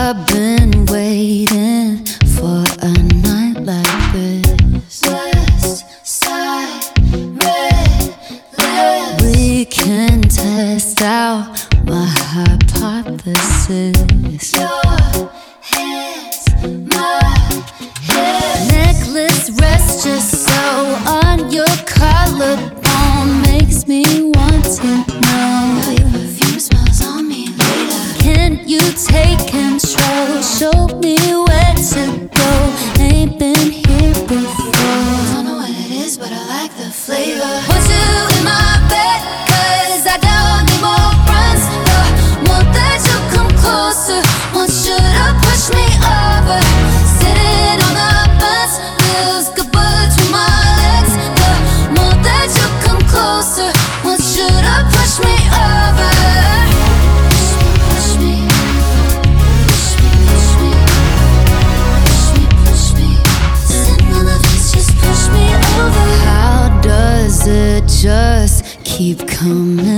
I've been waiting for a night like this. West side, red lips. We can test out my hypothesis. Your hands, my hips. Necklace rests just so on your collarbone. Makes me want to know. Your perfume smells on me later. Can you take control? Show me where to go. Ain't been here before. Don't know what it is, but I like the flavor. Want you in my bed, 'cause I don't need more runs. No, want that you come closer. Want you to push me over. Sitting on the bus, feels good between my legs. No, want that you come closer. Want you to push me over. Push me, push me, push me, push me, push me, push me. Sitting on the fence, just push me over. How does it just keep coming